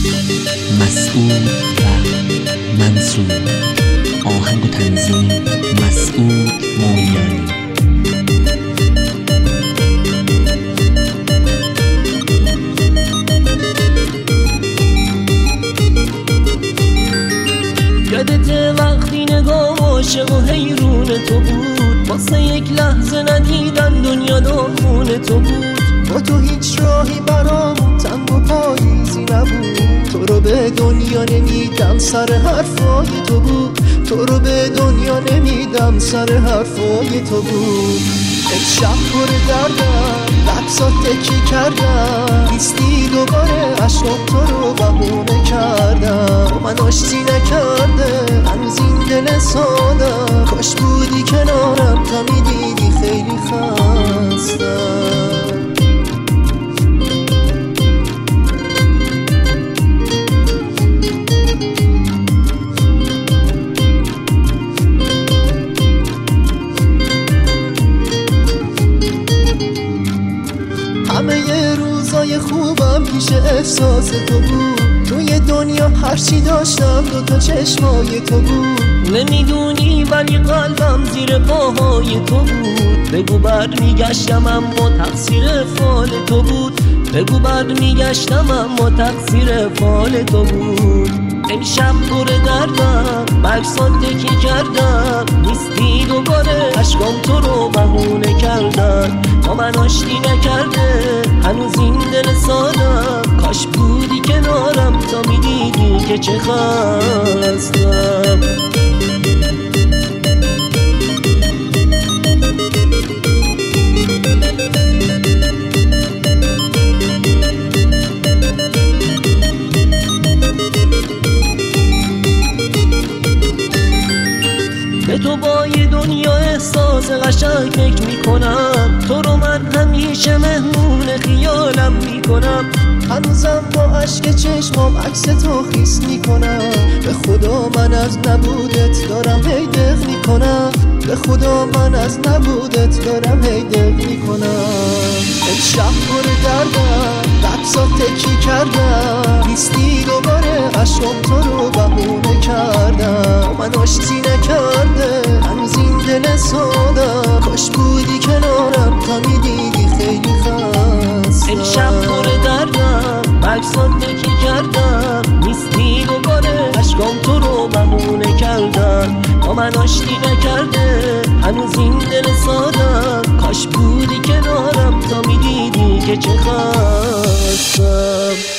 مسعود و منصور. آهنگ و تنظیم مسعود مومیایی. یادت وقتی نگاه عاشق و حیرون تو بود، واسه یک لحظه ندیدن دنیا داغون تو بود. با تو هیچ راهی برام تنگ و پاییزی نبود. تو رو به دنیا نمیدم سر حرفای تو بود. تو رو به دنیا نمیدم سر حرفای تو بود. شب پر دردم لبسات تکی کردم، نیستی دوباره عشقم تو رو بهونه کردم. من آشتی نکرده هنوز این دل سادم، کاش بودی کنارم تا میدیدی خیلی خستم. همه ی روزای خوبم پیش احساس تو بود. توی دنیا هرچی داشتم دوتا چشمای تو بود. نمیدونی ولی قلبم زیر پاهای تو بود. بگو بر میگشتم اما تقصیر فال تو بود. بگو بر میگشتم اما تقصیر فال تو بود. امشب پر دردم مکسات تکی کردم، نیستی دوباره عشقام تو رو بهونه کردن. با من آشتی نکرده هنوز این دل سادم، کاش بودی کنارم تا میدیدی که چه خستم. به تو با یه دنیا احساس قشنگ فکر میکنم. تو رو من همیشه مهمون خیالم میکنم. هنوزم با عشق چشمام عکس تو خیس میکنم. به خدا من از نبودت دارم هی دق میکنم. به خدا من از نبودت دارم هی دق میکنم. امشب پر دردم لبسات تکی کردم، نیستی دوباره عشقم تو رو بهونه کردم. من آشتی نکرده هنوز این دل سادم، کاش بودی کنارم تا میدیدی خیلی خستم. امشب پر دردم مکسات تکی کردم، نیستی دوباره عشقام تو رو بهونه کردم. با من آشتی نکرده هنوز این دل سادم، کاش بودی کنارم تا میدیدی که چه خستم.